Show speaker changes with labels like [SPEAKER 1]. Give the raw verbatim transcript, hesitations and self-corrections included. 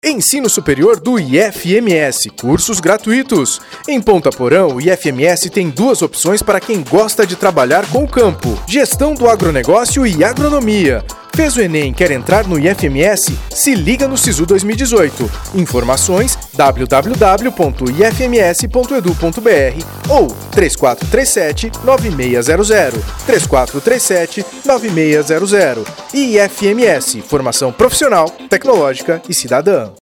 [SPEAKER 1] Ensino Superior do I F M S, cursos gratuitos. Em Ponta Porã, o I F M S tem duas opções para quem gosta de trabalhar com o campo: Gestão do Agronegócio e Agronomia. Fez o Enem e quer entrar no I F M S? Se liga no Sisu dois mil e dezoito. Informações w w w ponto i f m s ponto e d u ponto b r ou três quatro três sete, nove seis zero zero. três quatro três sete, nove seis zero zero. I F M S, formação profissional, tecnológica e cidadã.